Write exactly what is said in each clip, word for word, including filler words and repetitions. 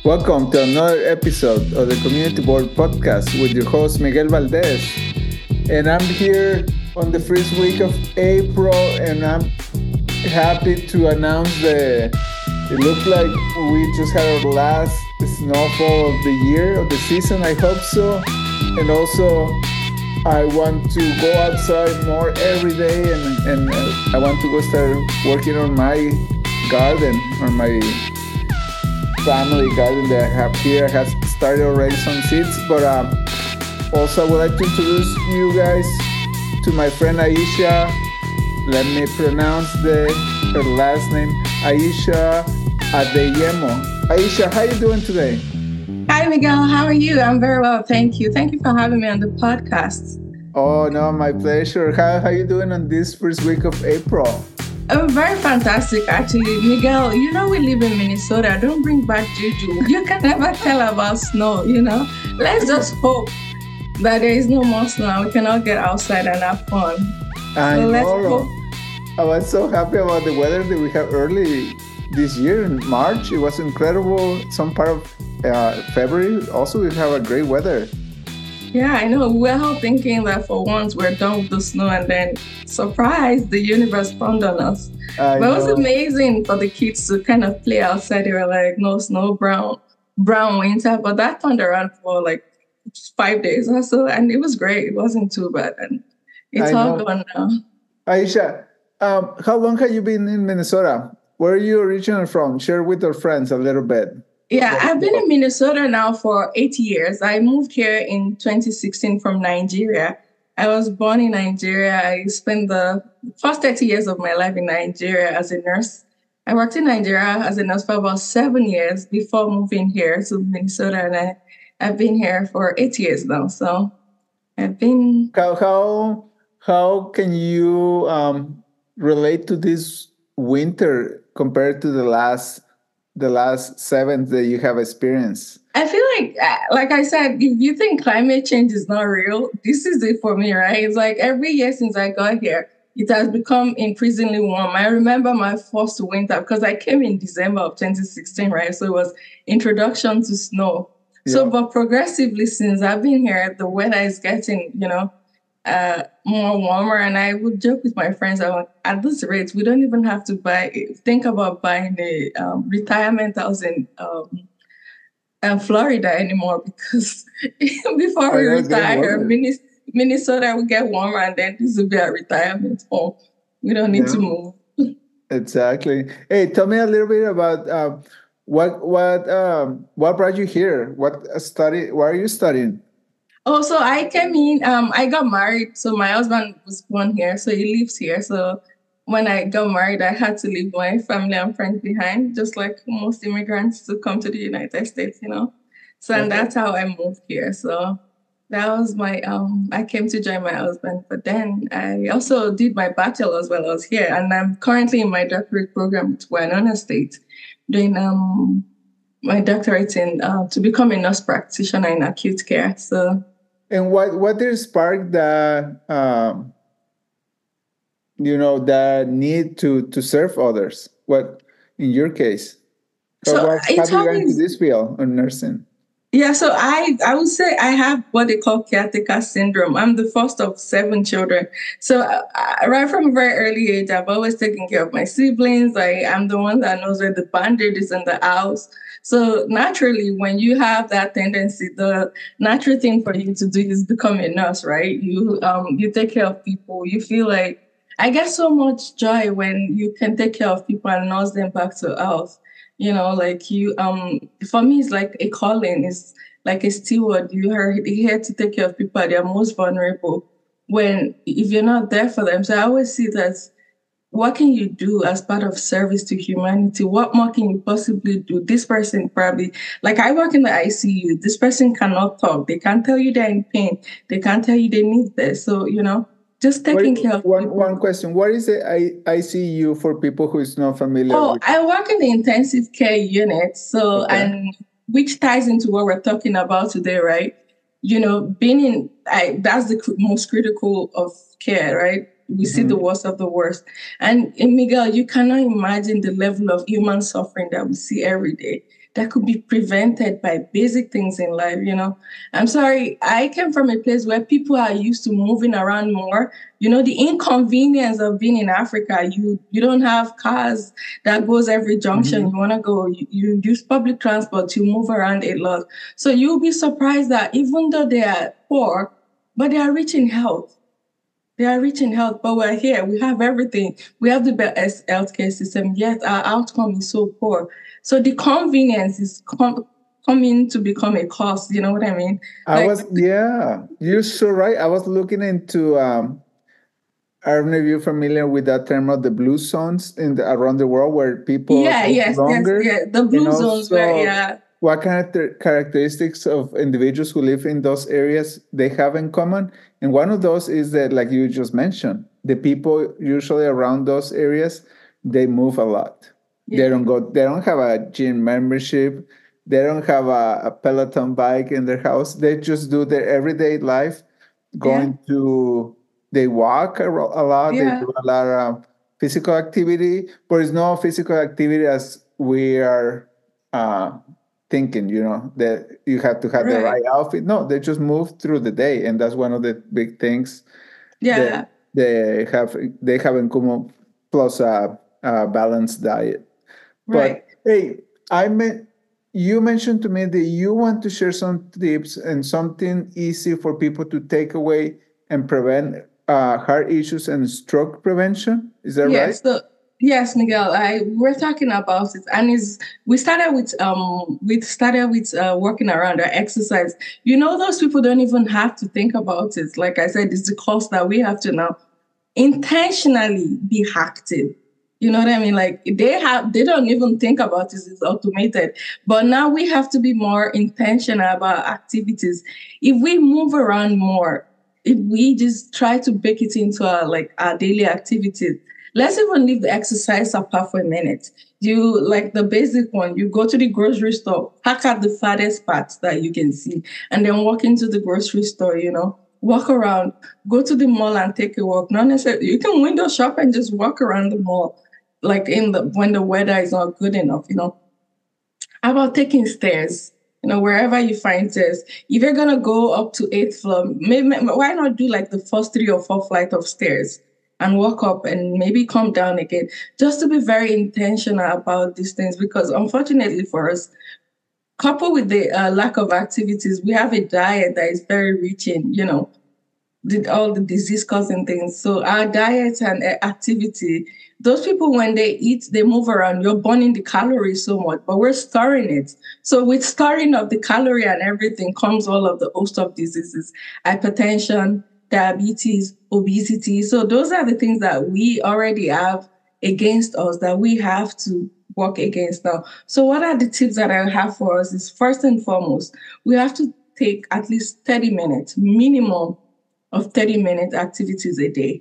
Welcome to another episode of the Community Board Podcast with your host Miguel Valdez. And I'm here on the first week of April, and I'm happy to announce the. It looks like we just had our last snowfall of the year, of the season. I hope so. And also, I want to go outside more every day, and, and uh, I want to go start working on my garden, on my family garden that I have here. I have started already some seeds, but um, also I would like to introduce you guys to my friend Aisha. Let me pronounce the her last name, Aisha Adeyemo. Aisha, how you doing today? Hi, Miguel. How are you? I'm very well, thank you. Thank you for having me on the podcast. Oh, no, my pleasure. How how you doing on this first week of April? Oh, very fantastic, actually. Miguel, you know we live in Minnesota. Don't bring back juju. You can never tell about snow, you know? Let's just hope that there is no more snow and we can all get outside and have fun. I so let's know. hope. I was so happy about the weather that we have early this year in March. It was incredible. Some part of uh, February, also we have a great weather. Yeah, I know. We're all thinking that for once we're done with the snow, and then, surprise, the universe found on us. I but it was know. amazing for the kids to kind of play outside. They were like, no snow, brown, brown winter. But that turned around for like five days or so, and it was great. It wasn't too bad, and it's I all know. gone now. Aisha, um, how long have you been in Minnesota? Where are you originally from? Share with our friends a little bit. Yeah, I've been in Minnesota now for eight years. I moved here in twenty sixteen from Nigeria. I was born in Nigeria. I spent the first thirty years of my life in Nigeria as a nurse. I worked in Nigeria as a nurse for about seven years before moving here to Minnesota, and I, I've been here for eight years now. So I've been... How how, how can you um, relate to this winter compared to the last the last seven that you have experienced? I feel like, like I said, if you think climate change is not real, this is it for me, right? It's like every year since I got here, it has become increasingly warm. I remember my first winter because I came in December of twenty sixteen, right? So it was introduction to snow. Yeah. So, but progressively since I've been here, the weather is getting, you know, uh, more warmer. And I would joke with my friends, I went, at this rate, we don't even have to buy, think about buying a um, retirement house in um, uh, Florida anymore, because before we retire, Minnesota will get warmer, and then this will be a retirement home. We don't need yeah. to move. Exactly. Hey, tell me a little bit about uh, what what um, what brought you here? What study? Why are you studying? Oh, so I came in, um, I got married. So my husband was born here, so he lives here. So when I got married, I had to leave my family and friends behind, just like most immigrants to come to the United States, you know. So, and okay. that's how I moved here. So that was my, um, I came to join my husband. But then I also did my bachelor's while I was here. And I'm currently in my doctorate program at Winona State, doing um, my doctorate in uh, to become a nurse practitioner in acute care. So. And what what did spark the um, you know the need to to serve others? What in your case? So what, how did you get into this field of nursing? Yeah, so I I would say I have what they call caretaker syndrome. I'm the first of seven children. So uh, right from a very early age, I've always taken care of my siblings. I I'm the one that knows where the band-aid is in the house. So naturally, when you have that tendency, the natural thing for you to do is become a nurse, right? You um you take care of people. You feel like, I get so much joy when you can take care of people and nurse them back to health. You know, like you um for me, it's like a calling. It's like a steward. You are here to take care of people at their most vulnerable. When if you're not there for them, so I always see that. What can you do as part of service to humanity? What more can you possibly do? This person probably, like I work in the I C U, this person cannot talk. They can't tell you they're in pain. They can't tell you they need this. So, you know, just taking what, care of one, people. One question. What is the I C U for people who is not familiar Oh, with? I work in the intensive care unit. So, okay. And which ties into what we're talking about today, right? You know, being in, I, that's the most critical of care, right? We see mm-hmm. the worst of the worst. And, and Miguel, you cannot imagine the level of human suffering that we see every day. that could be prevented by basic things in life, you know. I'm sorry, I came from a place where people are used to moving around more. You know, the inconvenience of being in Africa, you you don't have cars that goes every junction Mhm. you want to go. You, you use public transport, you move around a lot. So you'll be surprised that even though they are poor, but they are rich in health. They are rich in health, but we're here. We have everything. We have the best healthcare system, yet our outcome is so poor. So the convenience is com- coming to become a cost. You know what I mean? I Like, was, yeah, you're so right. I was looking into, um, I don't know if you're familiar with that term of the blue zones in the, around the world where people yeah, live yes, yes, longer, yeah. The and blue zones where, also yeah, what character, characteristics of individuals who live in those areas they have in common. And one of those is that, like you just mentioned, the people usually around those areas, they move a lot. They yeah, don't go, they don't have a gym membership. They don't have a, a Peloton bike in their house. They just do their everyday life, yeah, going to, they walk a, ro- a lot, they yeah, do a lot of physical activity, but it's no physical activity as we are uh, thinking, you know, that you have to have the right, right outfit. No, they just move through the day. And that's one of the big things that yeah, they have, they have in common, plus a, a balanced diet. But right. hey, I meant you mentioned to me that you want to share some tips and something easy for people to take away and prevent uh, heart issues and stroke prevention. Is that right? Yes, so yes, Miguel, I we're talking about it, and is we started with um we started with uh, working around our exercise. You know, those people don't even have to think about it. Like I said, it's the cost that we have to now intentionally be active. You know what I mean? Like they have, they don't even think about it. It's automated. But now we have to be more intentional about activities. If we move around more, if we just try to bake it into our like our daily activities, let's even leave the exercise apart for a minute. You like the basic one, you go to the grocery store, pack out the fattest parts that you can see, and then walk into the grocery store, you know, walk around, go to the mall and take a walk. Not necessarily, you can window shop and just walk around the mall, like in the when the weather is not good enough, you know. How about taking stairs? You know, wherever you find stairs. If you're gonna go up to eighth floor, maybe why not do like the first three or four flight of stairs and walk up and maybe come down again, just to be very intentional about these things. Because unfortunately for us, coupled with the uh, lack of activities, we have a diet that is very rich in, you know, the, all the disease causing things. So our diet and uh, activity, those people when they eat, they move around. You're burning the calories so much, but we're storing it. So with storing of the calorie and everything comes all of the host of diseases, hypertension, diabetes, obesity. So those are the things that we already have against us that we have to work against now. So what are the tips that I have for us is first and foremost, we have to take at least thirty minutes minimum of thirty minute activities a day.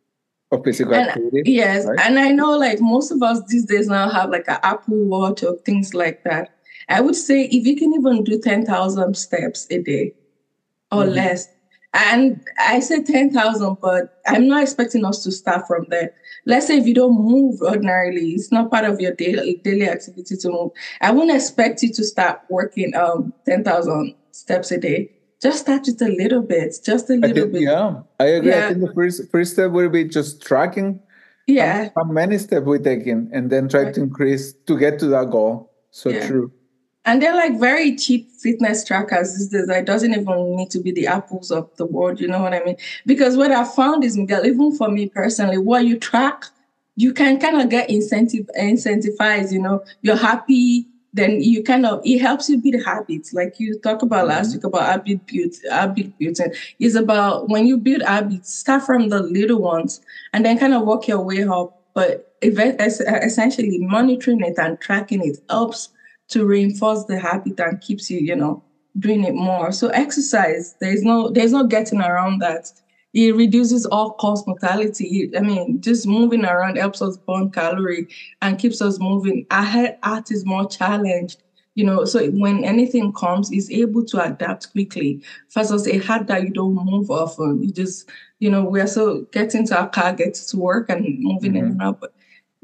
Of physical And activity, yes, right? and I know like most of us these days now have like an Apple Watch or things like that. I would say if you can even do ten thousand steps a day or Mhm. less, and I say ten thousand, but I'm not expecting us to start from there. Let's say if you don't move ordinarily, it's not part of your daily daily activity to move. I wouldn't expect you to start working um ten thousand steps a day. Just start with a little bit, just a I little think, bit. yeah, I agree. I Yeah, think the first first step will be just tracking how, yeah, how many steps we're taking, and then try right. to increase to get to that goal. So Yeah. true. And they're like very cheap fitness trackers these days. It doesn't even need to be the apples of the world. You know what I mean? Because what I found is, Miguel, even for me personally, what you track, you can kind of get incentive incentivized. You know, you're happy, then you kind of it helps you build habits. Like you talked about last Mhm. week about habit build, habit building. It's about when you build habits, start from the little ones and then kind of work your way up. But event, essentially monitoring it and tracking it helps to reinforce the habit and keeps you, you know, doing it more. So exercise, there's no there's no getting around that. It reduces all cause mortality. I mean, just moving around helps us burn calorie and keeps us moving. Our heart heart is more challenged, you know. So when anything comes, it's able to adapt quickly. Versus a heart that you don't move often. You just, you know, we're so getting to our car, get to work, and moving in and Mhm. out.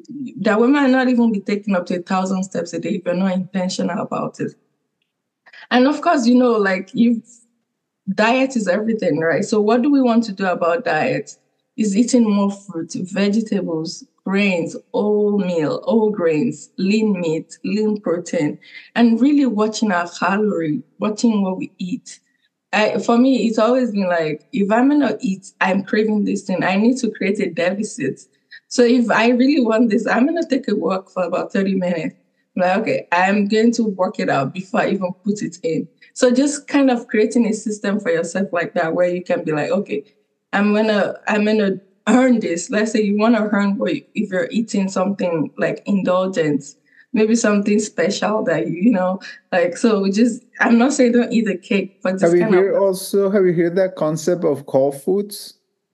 that we might not even be taking up to a thousand steps a day if you're not intentional about it. And of course, you know, like you diet is everything, right? So what do we want to do about diet? Is eating more fruit, vegetables, grains, wholemeal, whole grains, lean meat, lean protein, and really watching our calorie, watching what we eat. I, for me, it's always been like, if I'm gonna eat, I'm craving this thing. I need to create a deficit. So if I really want this, I'm gonna take a walk for about thirty minutes. Like, okay, I'm going to work it out before I even put it in. So just kind of creating a system for yourself like that, where you can be like, okay, I'm gonna, I'm gonna earn this. Let's say you want to earn what you- if you're eating something like indulgence, maybe something special that you, you know, like. So we just, I'm not saying don't eat a cake, but Have just you kind of. heard also, have you heard that concept of whole foods?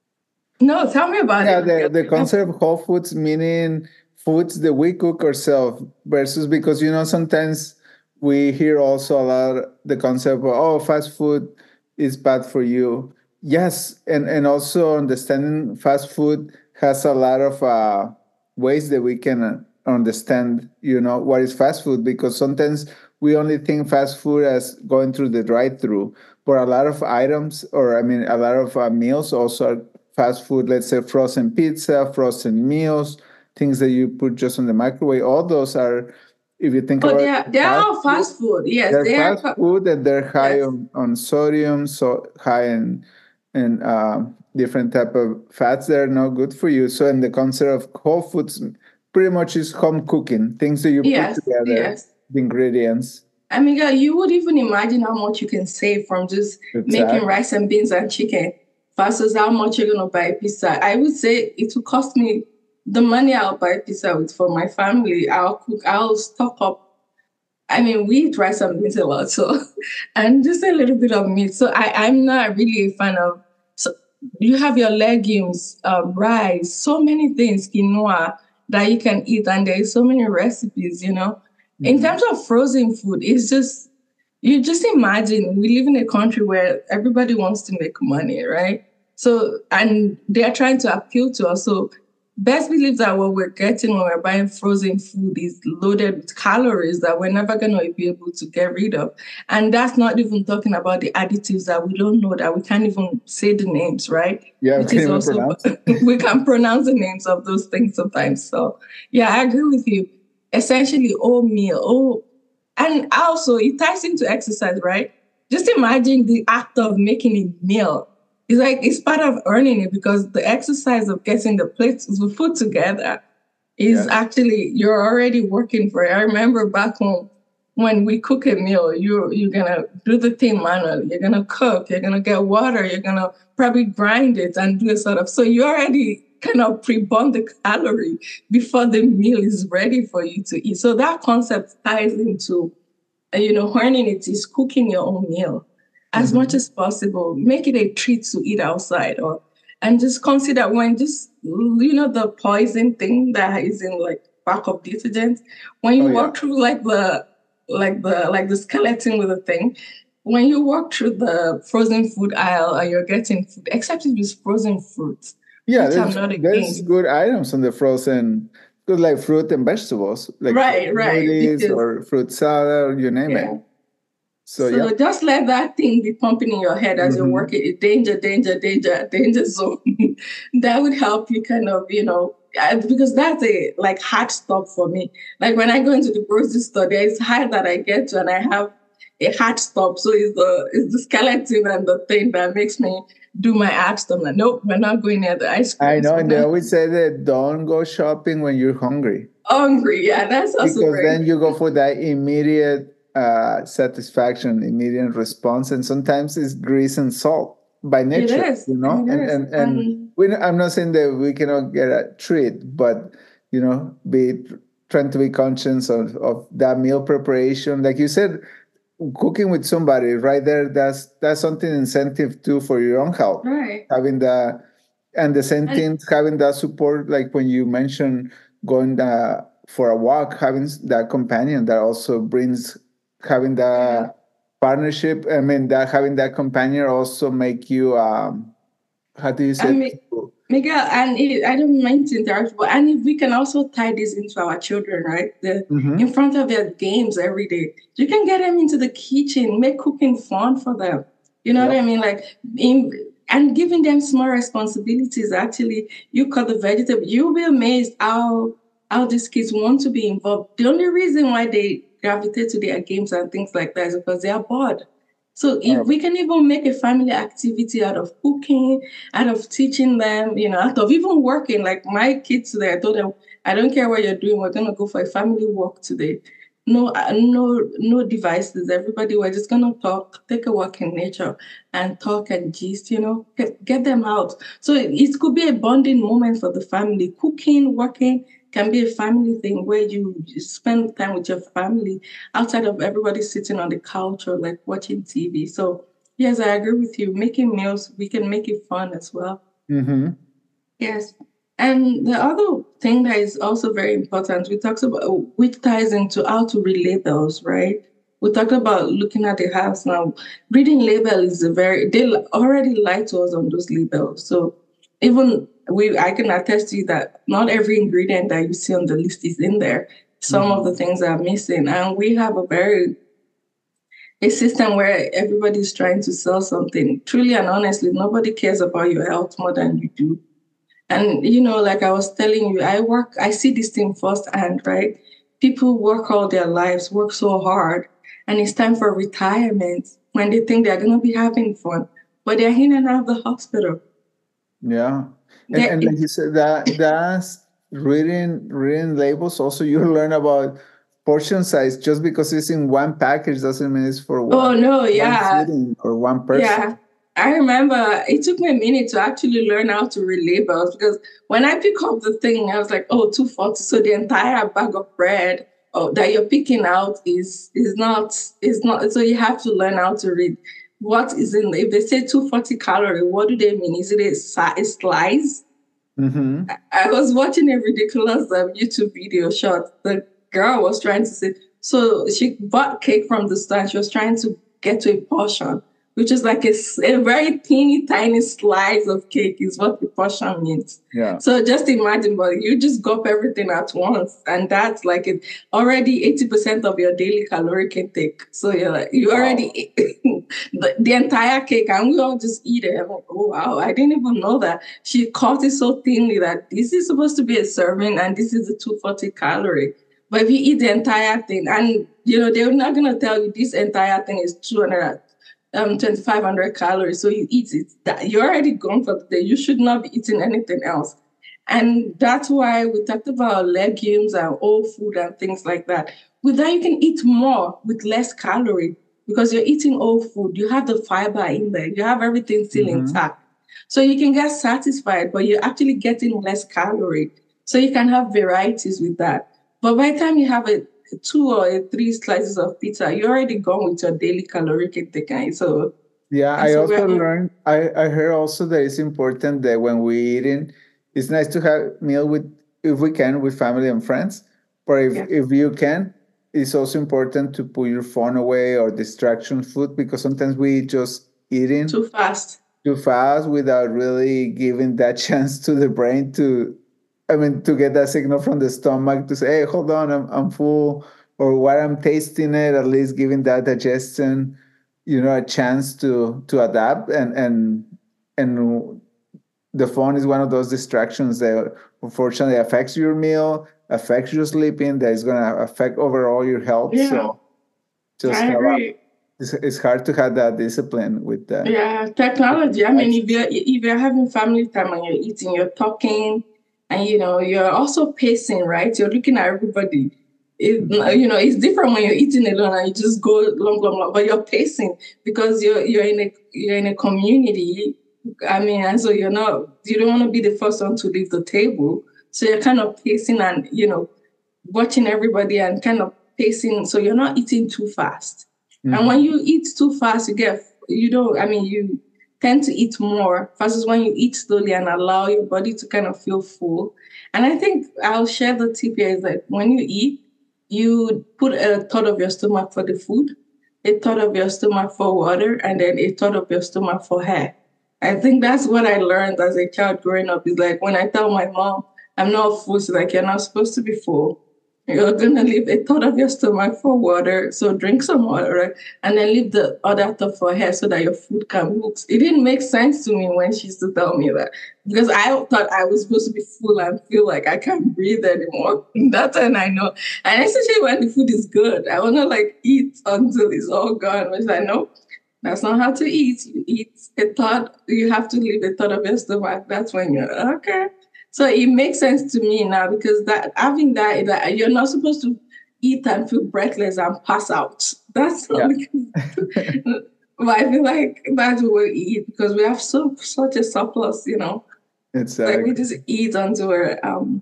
No, tell me about Yeah, it. the, Miguel. the concept of whole foods, meaning foods that we cook ourselves versus, because you know sometimes we hear also a lot the concept of, oh, fast food is bad for you. Yes, and and also understanding fast food has a lot of uh, ways that we can uh, understand, you know, what is fast food, because sometimes we only think fast food as going through the drive-through, but a lot of items, or I mean, a lot of uh, meals also are fast food. Let's say frozen pizza, frozen meals, things that you put just on the microwave. All those are, if you think Oh, about they are, it, they are fast all food. fast food. Yes, They're they are. fast fa- food and they're high Yes. on, on sodium, so high in in uh, different type of fats that are not good for you. So, in the concept of whole foods, pretty much is home cooking, things that you put Yes. together, Yes. the ingredients. I mean, girl, you would even imagine how much you can save from just making Exactly. rice and beans and chicken versus how much you're gonna buy pizza. I would say it will cost me the money I'll buy pizza with for my family. I'll cook. I'll stock up. I mean, we eat rice and beans a lot, so and just a little bit of meat. So I, I'm not really a fan of. So you have your legumes, uh, rice, so many things, quinoa that you can eat, and there is so many recipes. You know, in Mhm. terms of frozen food, it's just you just imagine we live in a country where everybody wants to make money, right? So, and they're trying to appeal to us. So, best believe that what we're getting when we're buying frozen food is loaded with calories that we're never going to be able to get rid of. And that's not even talking about the additives that we don't know, that we can't even say the names, right? Yeah, I Which can't is even also, pronounce it. we can pronounce the names of those things sometimes. So, yeah, I agree with you. Essentially, oatmeal, oh, and also, it ties into exercise, right? Just imagine the act of making a meal. It's like it's part of earning it, because the exercise of getting the plates, the food together, is Yes. actually you're already working for it. I remember back home when we cook a meal, you you're gonna do the thing manually. You're gonna cook. You're gonna get water. You're gonna probably grind it and do a sort of. So you already kind of pre-burn the calorie before the meal is ready for you to eat. So that concept ties into, uh, you know, earning it is cooking your own meal as much Mhm. as possible. Make it a treat to eat outside, or and just consider when just you know the poison thing that is in like pack of detergent. When Oh you yeah. walk through like the like the like the skeleton with the thing, when you walk through the frozen food aisle and you're getting food, except if it's frozen fruits, Yeah, which I'm there's not there's against. good items on the frozen, good like fruit and vegetables, like fruit Right, right, smoothies because or fruit salad, you name it. yeah. So yeah. So just let that thing be pumping in your head as you're Hmm. working. Danger, danger, danger, danger zone. That would help you kind of, you know, uh, because that's a like hard stop for me. Like when I go into the grocery store, there is hard that I get to, and I have a hard stop. So it's the it's the skeleton and the thing that makes me do my hard stop. Like, nope, we're not going near the ice I creams. know, We're and they not always say that don't go shopping when you're hungry, hungry. Yeah, that's also because very then you go important. for that immediate uh, satisfaction, immediate response, and sometimes it's grease and salt by It nature, is. you know. It And is. and and And we, I'm not saying that we cannot get a treat, but you know, be trying to be conscious of of that meal preparation, like you said, cooking with somebody right there. That's that's something incentive too for your own health, right. having the and the same And thing, having that support, like when you mentioned going uh, for a walk, having that companion that also brings, having yeah. the partnership, I mean, that having that companion also make you um how do you I say mean, it? Miguel, and it, I don't mind to interrupt, but and if we can also tie this into our children, right? The in Mm-hmm. front of their games every day, you can get them into the kitchen, make cooking fun for them. You know what I Yep. mean? Like in and giving them small responsibilities. Actually, you cut the vegetable. You'll be amazed how how these kids want to be involved. The only reason why they gravitate to their games and things like that is because they are bored. So if we can even make a family activity out of cooking, out of teaching them, you know, out of even working. Like my kids today, I told them, I don't care what you're doing. We're gonna go for a family walk today. No, uh, no, no devices. Everybody, we're just gonna talk, take a walk in nature, and talk and gist. You know, get, get them out. So it, it could be a bonding moment for the family. Cooking, working can be a family thing where you spend time with your family outside of everybody sitting on the couch or like watching T V. So yes, I agree with you. Making meals, we can make it fun as well. Mm-hmm. Yes. And the other thing that is also very important, we talked about, which ties into how to read labels, right? We talked about looking at the house now. Reading label is a very, they already lie to us on those labels. So even we, I can attest to you that not every ingredient that you see on the list is in there. Some of the Mm-hmm. things are missing. And we have a very a system where everybody's trying to sell something. Truly and honestly, nobody cares about your health more than you do. And you know, like I was telling you, I work, I see this thing firsthand, right? People work all their lives, work so hard, and it's time for retirement when they think they're gonna be having fun, but they're in and out of the hospital. Yeah. And They, and like you said, that that's reading reading labels also you learn about portion size. Just because it's in one package doesn't mean it's for oh one no, one yeah, sitting or one person. yeah. I remember it took me a minute to actually learn how to read labels because when I pick up the thing, I was like, oh, two forty. So the entire bag of bread oh, that you're picking out is is not is not so you have to learn how to read what is in if they say two forty calorie, what do they mean? Is it a, si- a slice? Mm-hmm. I was watching a ridiculous um, YouTube video short. The girl was trying to say, so she bought cake from the store and she was trying to get to a portion, which is like a, s- a very teeny tiny slice of cake, is what the portion means. Yeah. So just imagine, but you just gulp everything at once, and that's like it already eighty percent of your daily caloric intake. So you're like, you already Wow. ate the, the entire cake, and we all just eat it. I'm like, oh wow, I didn't even know that she cut it so thinly that this is supposed to be a serving and this is the two forty calorie. But if you eat the entire thing, and you know, they're not gonna tell you this entire thing is two hundred um twenty-five hundred calories. So you eat it. That you're already gone for the day. You should not be eating anything else. And that's why we talked about legumes and whole food and things like that. With that, you can eat more with less calorie because you're eating whole food. You have the fiber in there. You have everything still Mm-hmm. intact. So you can get satisfied, but you're actually getting less calorie. So you can have varieties with that. But by the time you have a two or a three slices of pizza, you're already gone with your daily caloric intake. And so, Yeah, and I so also we're, learned. I I heard also that it's important that when we eating, it's nice to have meal with if we can with family and friends. But if yeah, if you can, it's also important to put your phone away or distraction food because sometimes we just eating too fast. too fast without really giving that chance to the brain to, I mean, to get that signal from the stomach to say, hey, hold on, I'm, I'm full, or while I'm tasting it, at least giving that digestion, you know, a chance to to adapt. And and and the phone is one of those distractions that unfortunately affects your meal, affects your sleeping, that is going to affect overall your health. Yeah, So just I have a, agree. it's, it's hard to have that discipline with that. Yeah, technology. I mean, if Devices. you're if you're having family time and you're eating, you're talking, and you know you're also pacing, right? You're looking at everybody. It, Mhm. you know, it's different when you're eating alone and you just go long, long, long. But you're pacing because you're you're in a you're in a community. I mean, and so you're not you don't want to be the first one to leave the table. So you're kind of pacing and you know watching everybody and kind of pacing. So you're not eating too fast. And when Mhm. you eat too fast, you get, you don't, I mean, you tend to eat more versus when you eat slowly and allow your body to kind of feel full. And I think I'll share the tip here is that when you eat, you put a third of your stomach for the food, a third of your stomach for water, and then a third of your stomach for hair. I think that's what I learned as a child growing up. Is like when I tell my mom I'm not full, she's like, you're not supposed to be full. You're gonna leave a third of your stomach for water, so drink some water, and then leave the other third for her so that your food can mix. It didn't make sense to me when she used to tell me that because I thought I was supposed to be full and feel like I can't breathe anymore. That's when I know, and especially when the food is good, I wanna like eat until it's all gone. Which I know that's not how to eat. You eat a third, you have to leave a third of your stomach. That's when you're okay. So it makes sense to me now because that having that, that you're not supposed to eat and feel breathless and pass out. That's not Yeah. because, but I feel like that's what we eat because we have so such a surplus, you know. Like we Exactly. just eat until we're um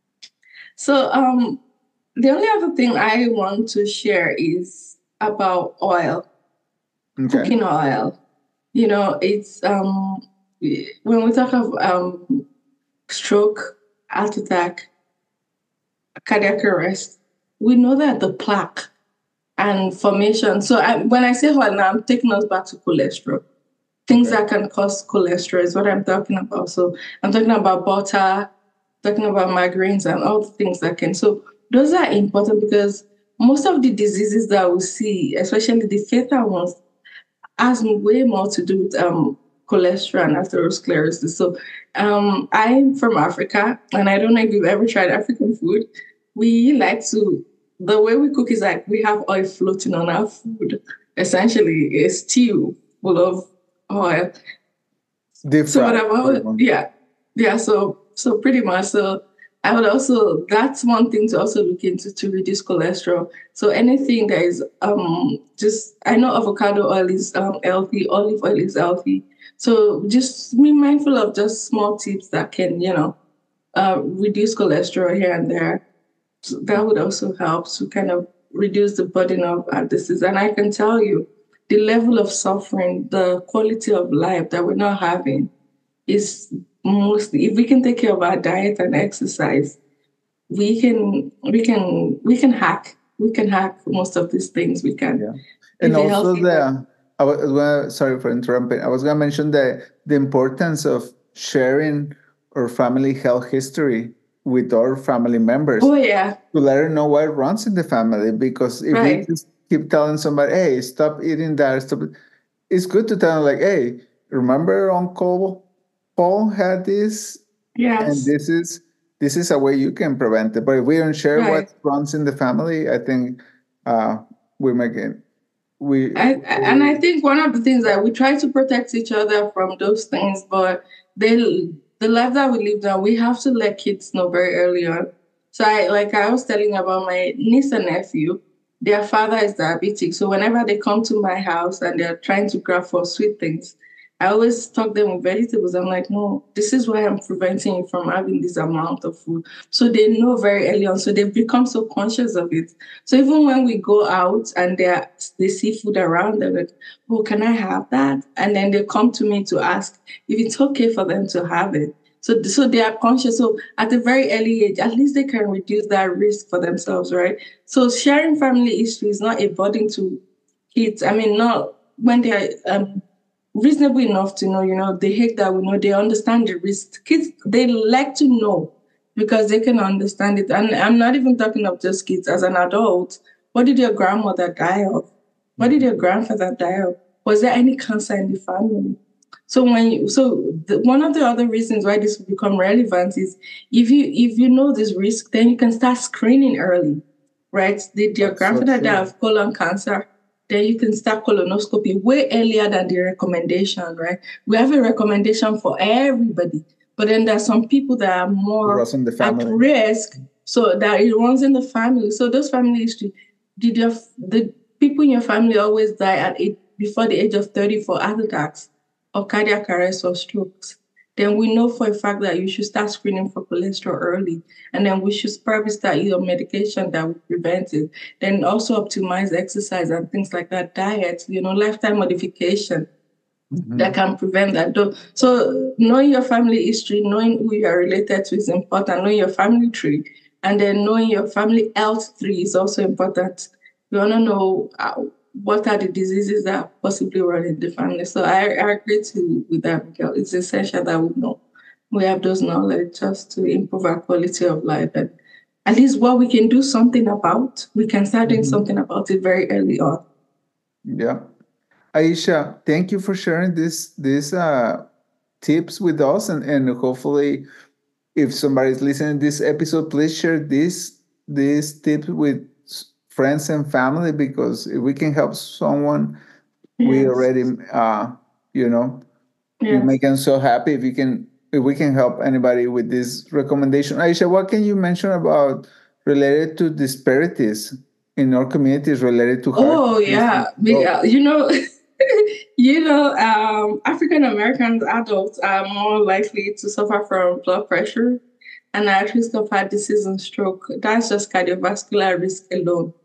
so um the only other thing I want to share is about oil, Okay. cooking oil. You know, it's um when we talk of um stroke, heart attack, cardiac arrest, we know that the plaque and formation. So I, when I say oil now, I'm taking us back to cholesterol. Things Okay. that can cause cholesterol is what I'm talking about. So I'm talking about butter, talking about migraines and all the things that can. So those are important because most of the diseases that we see, especially the fatal ones, has way more to do with um, cholesterol and atherosclerosis. So um, I'm from Africa, and I don't know if you've ever tried African food. We like to, the way we cook is like we have oil floating on our food. Essentially, a stew full of oil. Deep So what fry. I've always, yeah, yeah. So so pretty much. So I would also that's one thing to also look into to reduce cholesterol. So anything that is um just I know avocado oil is um healthy, olive oil is healthy. So just be mindful of just small tips that can you know uh, reduce cholesterol here and there. So that would also help to kind of reduce the burden of our disease. And I can tell you, the level of suffering, the quality of life that we're not having is mostly if we can take care of our diet and exercise, we can we can we can hack we can hack most of these things. We can Yeah. And live a also healthy life. the I was gonna, sorry for interrupting. I was gonna mention the the importance of sharing our family health history with our family members Oh yeah, to let her know what runs in the family. Because if we right. just keep telling somebody, "Hey, stop eating that," stop, it's good to tell them like, "Hey, remember Uncle Paul had this, and Yes, this is this is a way you can prevent it." But if we don't share what right. runs in the family, I think uh, we make it we, I, and I we think one of the things that we try to protect each other from those things, but they the life that we live now, we have to let kids know very early on. So I like I was telling about my niece and nephew, their father is diabetic. So whenever they come to my house and they're trying to grab for sweet things, I always stock them with vegetables. I'm like, no, this is why I'm preventing you from having this amount of food. So they know very early on. So they've become so conscious of it. So even when we go out and they are, they see food around, they're like, "Oh, can I have that?" And then they come to me to ask if it's okay for them to have it. So, so they are conscious. So at a very early age, at least they can reduce that risk for themselves, right? So sharing family history is not a burden to kids. I mean, not when they are um, reasonable enough to know, you know, they hate that we know, they understand the risk. Kids, they like to know because they can understand it. And I'm not even talking of just kids. As an adult, what did your grandmother die of? What did your grandfather die of? Was there any cancer in the family? So when you, so the, one of the other reasons why this will become relevant is if you if you know this risk, then you can start screening early, right? Did your that's so grandfather die true. of colon cancer? Then you can start colonoscopy way earlier than the recommendation, right? We have a recommendation for everybody, but then there's some people that are It more runs in the at family. risk, so that it runs in the family. So those family history, did your the people in your family always die at eight, before the age of thirty for heart attacks or cardiac arrest or strokes? Then we know for a fact that you should start screening for cholesterol early. And then we should probably start your medication that will prevent it. Then also optimize exercise and things like that, diet, you know, lifestyle modification that Mhm. can prevent that. So knowing your family history, knowing who you are related to is important, knowing your family tree, and then knowing your family health tree is also important. You want to know how, what are the diseases that are possibly running the family. So I, I agree to with that, Miguel. It's essential that we know we have those knowledge just to improve our quality of life, and at least what we can do something about, we can start doing Mhm. something about it very early on. Yeah. Aisha, thank you for sharing this these uh, tips with us, and, and hopefully, if somebody's listening to this episode, please share this these tips with s- friends and family, because if we can help someone, we Yes. already uh, you know we Yes. make them so happy if you can if we can help anybody with this recommendation. Aisha, what can you mention about related to disparities in our communities related to heart Oh disease and yeah, Be- stroke? uh, you know, you know, um, African American adults are more likely to suffer from blood pressure and at risk of heart disease and stroke. That's just cardiovascular risk alone.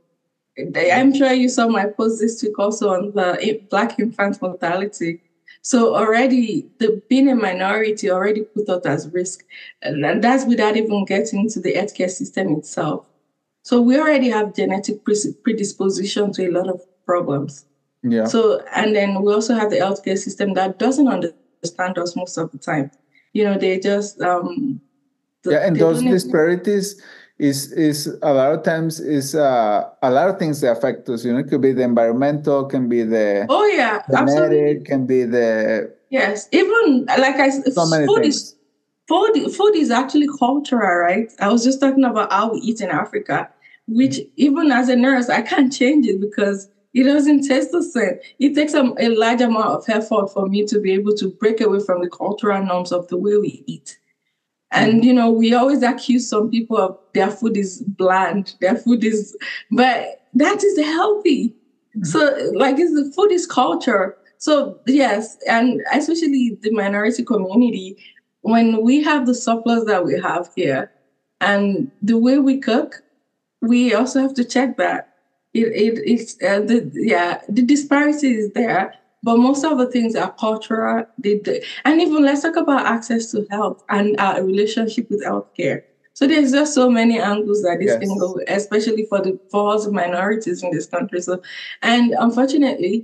I'm sure you saw my post this week also on the i- Black infant mortality. So already the being a minority already put us at risk, and and that's without even getting to the healthcare system itself. So we already have genetic pres- predisposition to a lot of problems. Yeah. So, and then we also have the healthcare system that doesn't understand us most of the time. You know, they just um, Yeah, and they those don't even. disparities is is a lot of times is uh, a lot of things that affect us. You know, it could be the environmental, can be the Oh yeah, genetic, absolutely. can be the Yes, even like I so s- many food is things. food. Food is actually cultural, right? I was just talking about how we eat in Africa, which even as a nurse, I can't change it because it doesn't taste the same. It takes a, a large amount of effort for me to be able to break away from the cultural norms of the way we eat. And Mhm. you know, we always accuse some people of their food is bland, their food is, but that is healthy. Mhm. So, like, it's the food is culture. So yes, and especially the minority community, when we have the surplus that we have here, and the way we cook, we also have to check that. It, it it's uh, the yeah the disparity is there, but most of the things are cultural. They, they, and even let's talk about access to health and our relationship with healthcare. So there's just so many angles that this can Yes. go, especially for the for us minorities in this country. So, and unfortunately,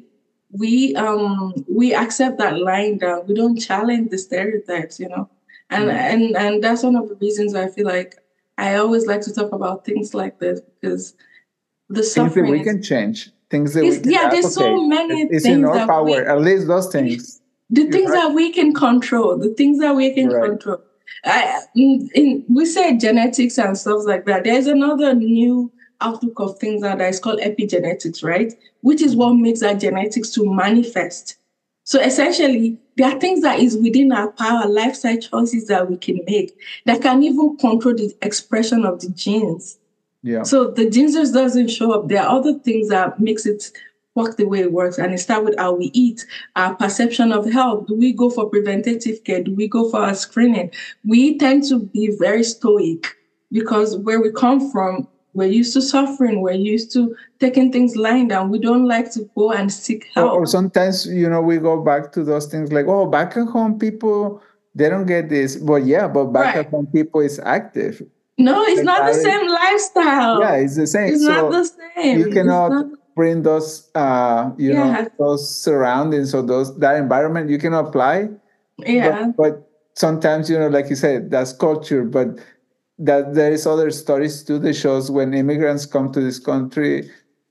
we um we accept that lying down. We don't challenge the stereotypes, you know, and Yeah. and and that's one of the reasons why I feel like I always like to talk about things like this because the Things that suffering we is, can change, things that we is can yeah, there's so advocate. It- many It's in things our that power. we At least those things. the You're things right. that we can control, the things that we can Right. control. I, in, in, we say genetics and stuff like that. There's another new outlook of things now that is called epigenetics, right? Which is what makes our genetics to manifest. So essentially, there are things that is within our power, lifestyle choices that we can make that can even control the expression of the genes. Yeah. So the genes just doesn't show up. There are other things that makes it work the way it works. And it starts with how we eat, our perception of health. Do we go for preventative care? Do we go for our screening? We tend to be very stoic because where we come from, we're used to suffering. We're used to taking things lying down. We don't like to go and seek Or, or help. sometimes, you know, we go back to those things like, oh, back at home people, they don't get this. But yeah, but back at Right. home people is active. No, it's The not the guy, same yeah, lifestyle. it's the same. It's not So the you same. It's cannot not. bring those, uh, you know, Yeah. those surroundings or those that environment. You can apply, but Yeah. but sometimes, you know, like you said, that's culture. But that there is other stories too that shows when immigrants come to this country,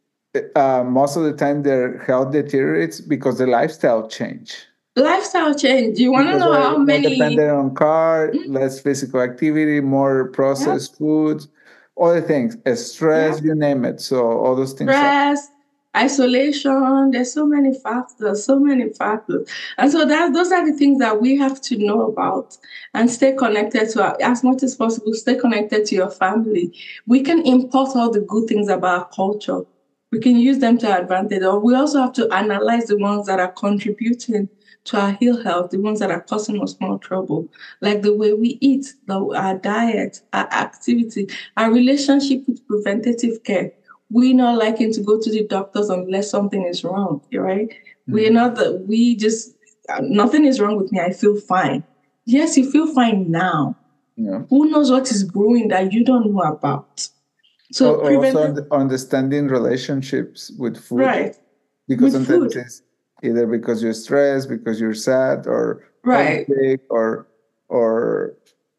uh, most of the time their health deteriorates because the lifestyle change, Lifestyle change. You want to because know they're how more many dependent on car, less physical activity, more yeah, processed foods, other things, uh, yeah, stress, you name it. So all those things are. stress, isolation. There's so many factors, so many factors. And so that those are the things that we have to know about and stay connected to our, as much as possible, stay connected to your family. We can import all the good things about our culture. We can use them to our advantage. Or we also have to analyze the ones that are contributing to our ill health, the ones that are causing us more trouble, like the way we eat, the, our diet, our activity, our relationship with preventative care. We're not liking to go to the doctors unless something is wrong, right? We're Mhm. not that we just, uh, nothing is wrong with me. I feel fine. Yes, you feel fine now. Yeah. Who knows what is brewing that you don't know about? So Al- Also, preventive, und- understanding relationships with food. right? because With sometimes food. it's either because you're stressed, because you're sad, or Right. homesick, or or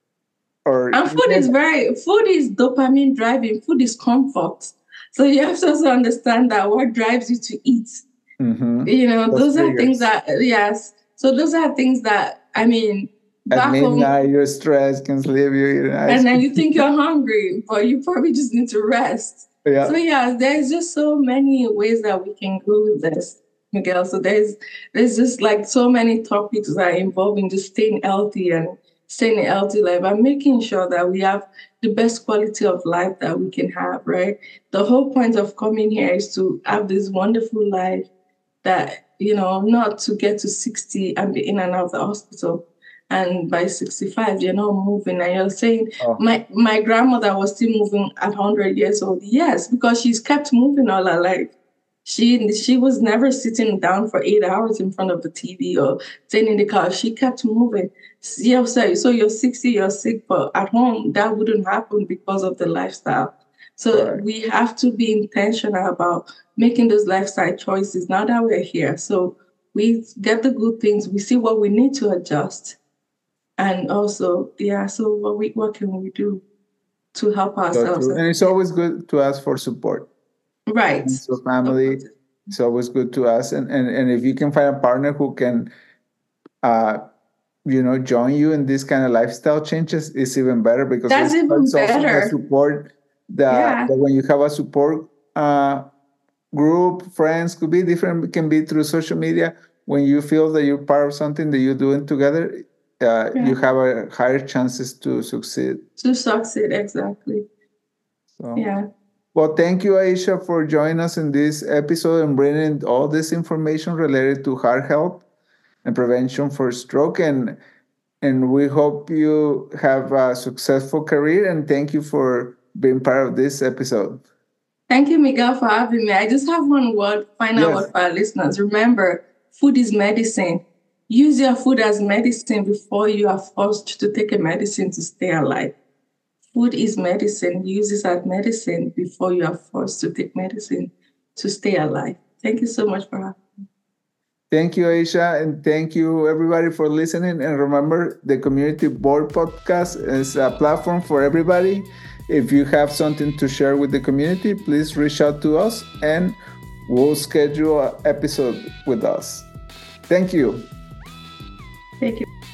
or And food yeah. is very, food is dopamine driving, food is comfort. So you have to also understand that what drives you to eat. Mm-hmm. You know, Those those are things triggers. that, yes. So those are things that, I mean, At back home, midnight, you're stressed, can sleep, you eat an ice and then cream. you think you're hungry, but you probably just need to rest. Yeah. So yeah, there's just so many ways that we can go with this, Miguel. So there's there's just like so many topics that are involving just staying healthy and staying a healthy life and making sure that we have the best quality of life that we can have, right? The whole point of coming here is to have this wonderful life that, you know, not to get to sixty and be in and out of the hospital. And by sixty-five, you're not moving. And you're saying, Oh, my, my grandmother was still moving at one hundred years old. Yes, because she's kept moving all her life. She she was never sitting down for eight hours in front of the T V or sitting in the car. She kept moving. Yeah, so, so you're sixty, you're sick, but at home, that wouldn't happen because of the lifestyle. So right. we have to be intentional about making those lifestyle choices now that we're here. So we get the good things, we see what we need to adjust. And also, yeah, so what we what can we do to help So ourselves? true. And it's always good to ask for support. Right. So family, it's always good to ask. And, and, and if you can find a partner who can, uh, you know, join you in this kind of lifestyle changes, it's even better because That's it's, even it's also the better. support that, Yeah. that when you have a support uh, group, friends, could be different, can be through social media. When you feel that you're part of something that you're doing together, uh, Yeah. you have a higher chances to succeed. To succeed, exactly. So, Yeah. well, thank you, Aisha, for joining us in this episode and bringing all this information related to heart health and prevention for stroke. And and we hope you have a successful career. And thank you for being part of this episode. Thank you, Miguel, for having me. I just have one word, final Yes. word for our listeners. Remember, food is medicine. Use your food as medicine before you are forced to take a medicine to stay alive. Food is medicine. Use it as medicine before you are forced to take medicine to stay alive. Thank you so much for having me. Thank you, Aisha, and thank you, everybody, for listening. And remember, the Community Board Podcast is a platform for everybody. If you have something to share with the community, please reach out to us, and we'll schedule an episode with us. Thank you. Thank you.